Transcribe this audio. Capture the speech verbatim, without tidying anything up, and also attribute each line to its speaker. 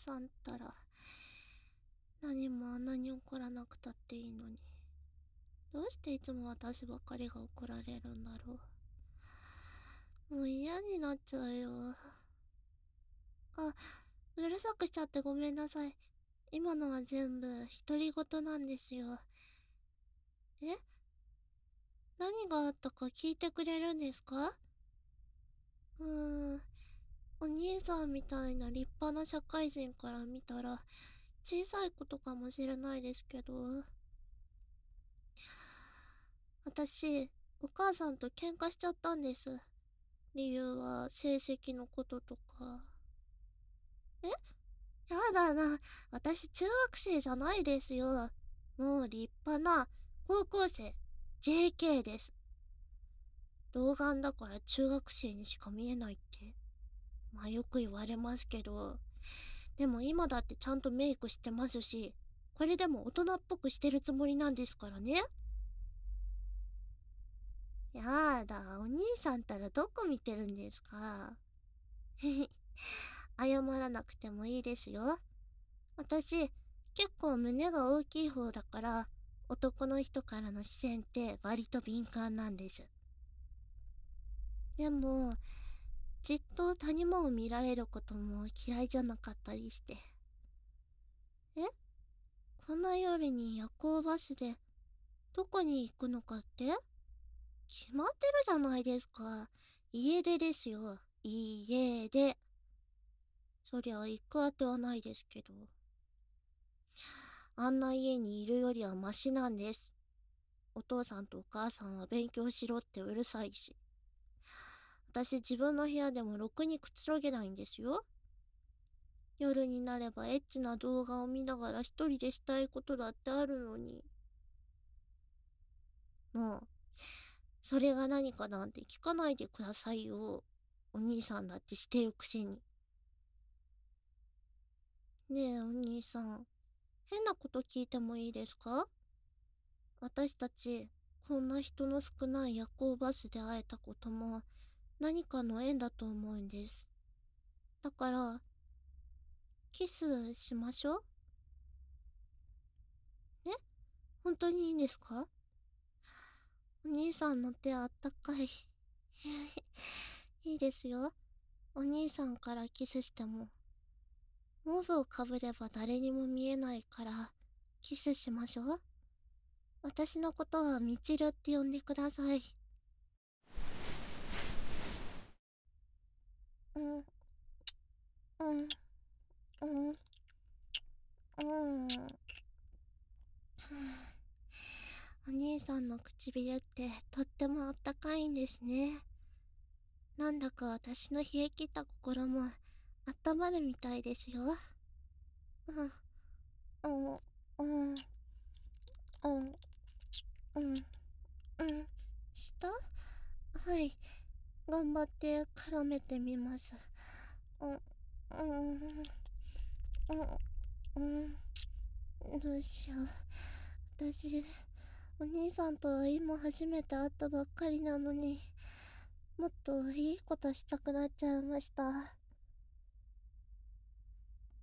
Speaker 1: さんったら、何もあんなに怒らなくたっていいのに。どうしていつも私ばっかりが怒られるんだろう。もう嫌になっちゃうよ。あ、うるさくしちゃってごめんなさい。今のは全部独り言なんですよ。え、何があったか聞いてくれるんですか？うーん、お兄さんみたいな立派な社会人から見たら小さいことかもしれないですけど、私、お母さんと喧嘩しちゃったんです。理由は成績のこととか。え、やだな。私中学生じゃないですよ。もう立派な高校生、ジェーケー です。童顔だから中学生にしか見えないって。まあよく言われますけど、でも今だってちゃんとメイクしてますし、これでも大人っぽくしてるつもりなんですからね。やだ、お兄さんったらどこ見てるんですか？謝らなくてもいいですよ。私、結構胸が大きい方だから、男の人からの視線って割と敏感なんです。でも、じっと谷間を見られることも嫌いじゃなかったりして。え、こんな夜に夜行バスで、どこに行くのかって決まってるじゃないですか。家出ですよ。家出。そりゃ行くあてはないですけど。あんな家にいるよりはマシなんです。お父さんとお母さんは勉強しろってうるさいし。私自分の部屋でもろくにくつろげないんですよ。夜になればエッチな動画を見ながら一人でしたいことだってあるのに。もう、それが何かなんて聞かないでくださいよ。お兄さんだってしてるくせに。ねえお兄さん、変なこと聞いてもいいですか？私たち、こんな人の少ない夜行バスで会えたことも何かの縁だと思うんです。だから、キスしましょう。え、本当にいいんですか？お兄さんの手あったかい。いいですよ。お兄さんからキスしても。毛布をかぶれば誰にも見えないから、キスしましょう。私のことはみちるって呼んでください。うん、うん、うん、うん。お兄さんの唇ってとってもあったかいんですね。なんだか私の冷え切った心も温まるみたいですよ。うん、うん、うん、うん、うん、うん。下、はい。頑張って絡めてみます。うん、うん、うん、うん。どうしよう。私、お兄さんとは今初めて会ったばっかりなのに、もっといいことしたくなっちゃいました。